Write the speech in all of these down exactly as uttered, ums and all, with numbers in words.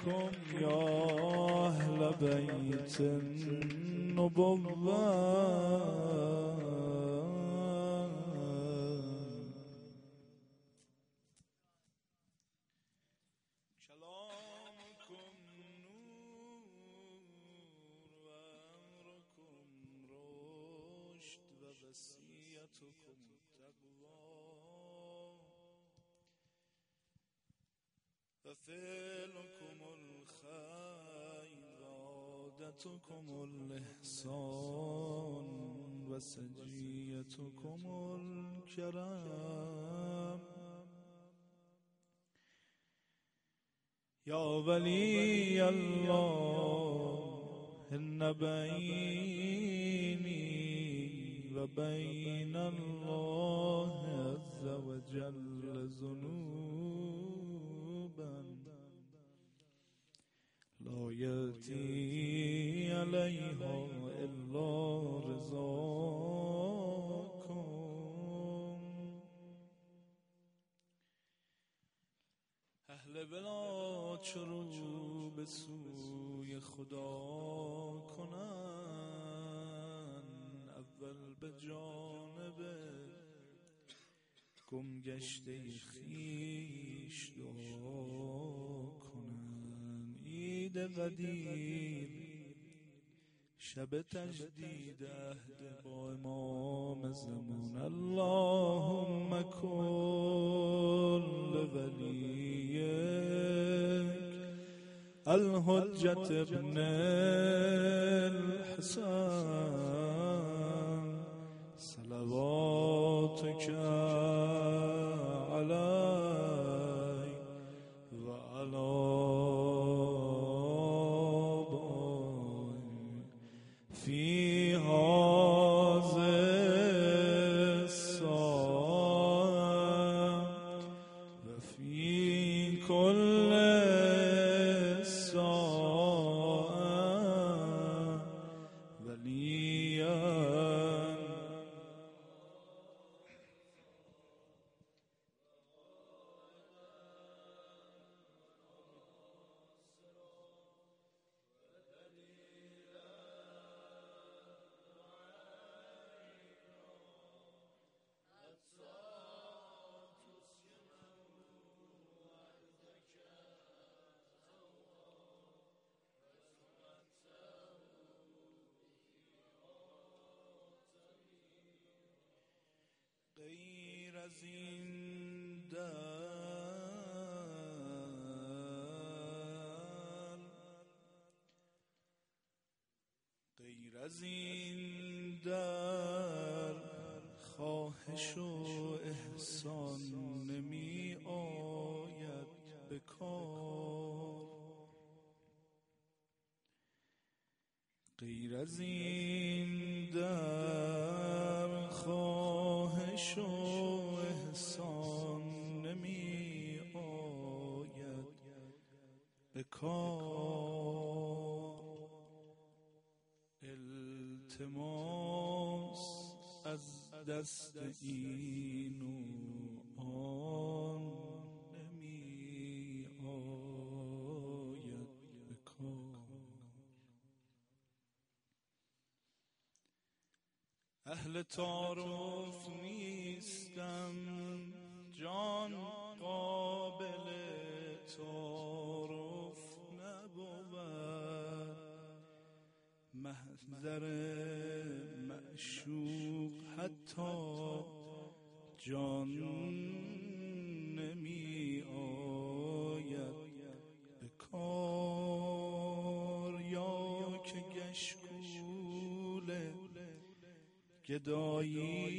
لكم يا أهل بيت النبوة كلامكم نور وأمركم رشد ووصيتكم تقوى وفعلكم الخير وعادتكم الإحسان وسجيتكم الكرم يا ولي الله إن بيني وبين الله عز وجل ذنوبا لا يأتي عليها إلا رضاكم. اهل بلاد شروع به سوی خدا کنن، اول به جانب گم گشته خویش دعا کنن. عید قدیر شب تجدید عهد با امام زمان. اللهم کل ولیک الحجت ابن الحسن صلواتک علی و علی فی هذه الساعة و فی کل ساعة ولیا غیر از این در غیر از این در خواهش و احسان نمی آید به کار. غیر از این در خواهش و احسان نمی آید به کار. التماس از دست این و آن نمی آید به کار. اهل تعارف نیستم جان، قابل تعارف نبود. محضر معشوق حتی جان نمی آید به کار. یا که گشکول گدایی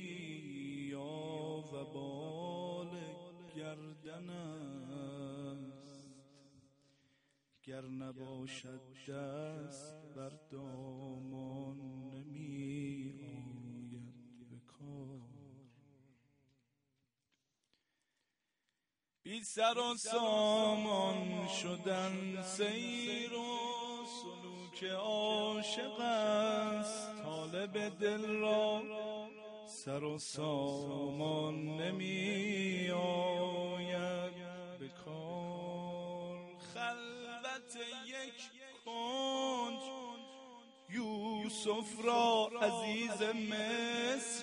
یا وبال گردن است، گر نباشد دست بر دامان نمی آید به کار. بی سر و سامان شدن سیر و سلوک عاشق است. طالب دل را سر و سامان نمی آید به کار. خلق یک کنج یوسف را عزیز مصر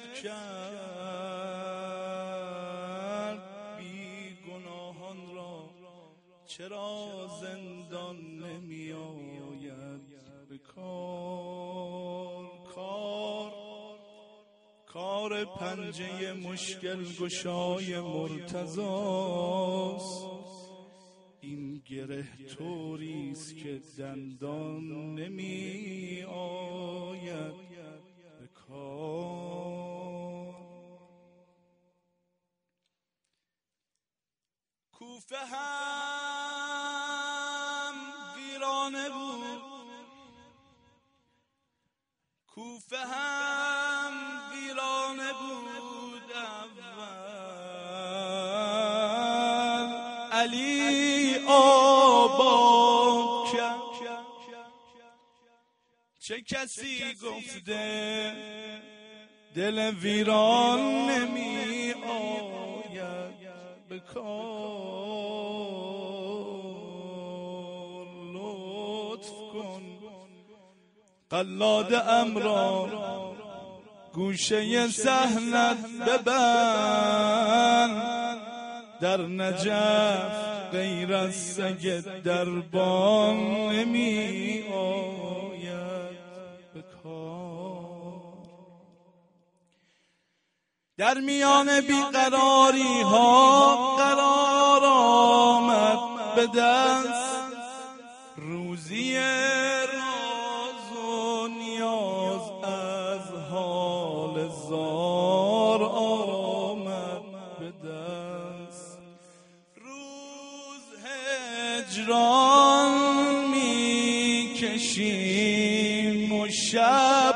کرد. بی گناهان را چرا زندان نمی آید به کار؟ کار کار پنجه مشکل گشای مرتضاست. این گره طوریست که دندان نمی آید به کار. کوفه هم ویرانه بود، کوفه هم ویرانه بود اول، علی آباد کرد. چه کسی گفته دل ویران نمی آید به کار؟ لطف کن قلاد امرا گوشه صحنت ببند. در نجف غیر از سگ دربان نمی آید به کار. در میان بیقراری ها قرار آمد به دست، روزی راز و نیاز از حال زار آمد به دست. روز هجران می کشیم و شب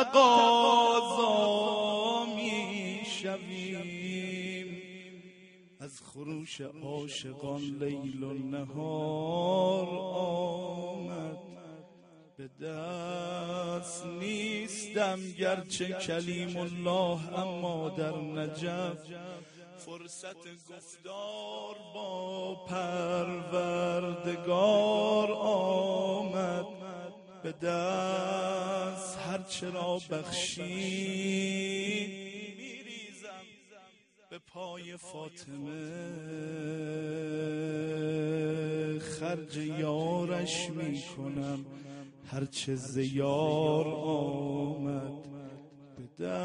تقاضا می شویم. از خروش عاشقان لیل و نهار آمد به دست. نیستم گرچه کلیم الله، اما در نجف فرصت گفتار با پروردگار آمد به دست. هرچه را بخشید میریزم به پای فاطمه، خرج یارش میکنم هرچه زیار آمد به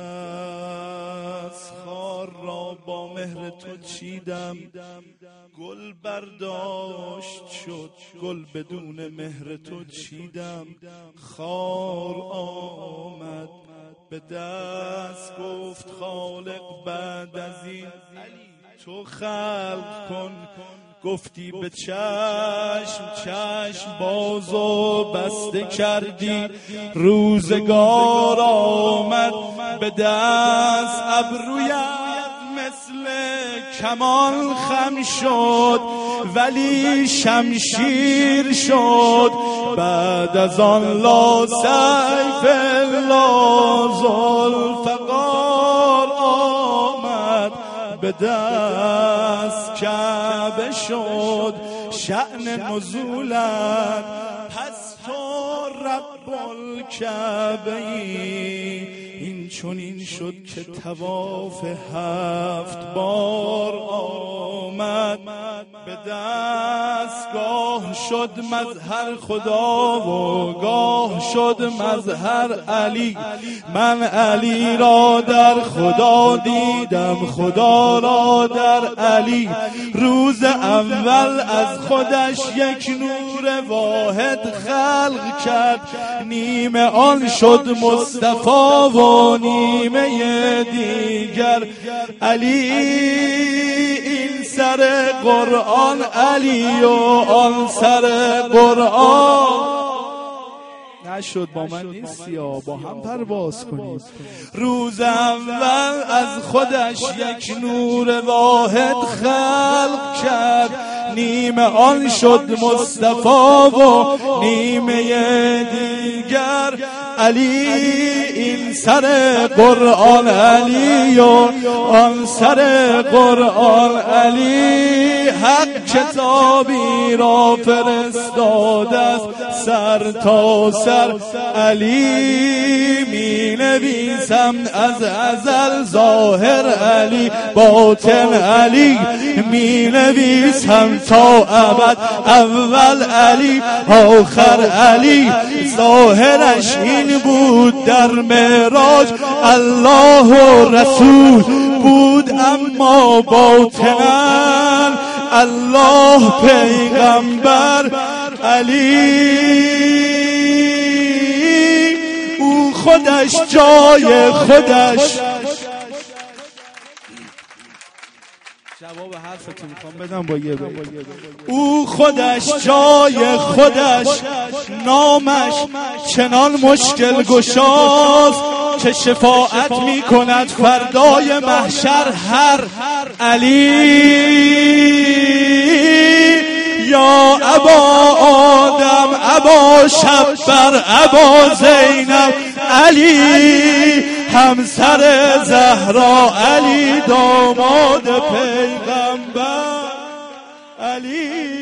دست. خار را با مهر تو چیدم، گل برداشت شد، گل بدون مهر تو چیدم، خار آمد به دست. گفت خالق بعد از این تو خلق کن، گفتی به چشم، چشم بازو بسته کردی، روزگار آمد به دست. ابرویت مثل کمان خم شد ولی شمشیر شد، بعد از آن لا سیف لا ذوالفقار آمد به دست. کعبه شد شأن نزولت، پس تو رب الکعبه ای. این چنین شد که طواف هفت بار آمد به دست. گاه شد مظهر خدا و گاه شد مظهر علی. من علی را در خدا دیدم، خدا را در علی. روز اول از خودش یک نور واحد خلق کرد، نیمه آن شد مصطفی و نیمه دیگر علی. این سر قرآن علی و آن سر قرآن. نشد با من نیستی یا با هم پرواز کنید. روز اول از خودش یک نور واحد خلق کرد، نیمه آن شد مصطفی و نیمه دیگر علی این سر قرآن علی و آن سر قرآن علی، حق کتابی را فرستاده است سر تا سر علی. می نویسم از ازل ظاهر علی باطن علی، می نویسم تا ابد اول علی آخر علی. ظاهرش این بود در معراج الله و رسول بود، اما باطناً الله پیغمبر علی. او خودش جای خودش، جواب حرفتون میخوام بدم با یه بیت. او خودش جای خودش، نامش چنان مشکل گشاست که شفاعت میکند فردای محشر هر علی. یا ابا آدم ابا شبر ابا زینب علی، همسر زهرا علی، داماد پیغمبر علی.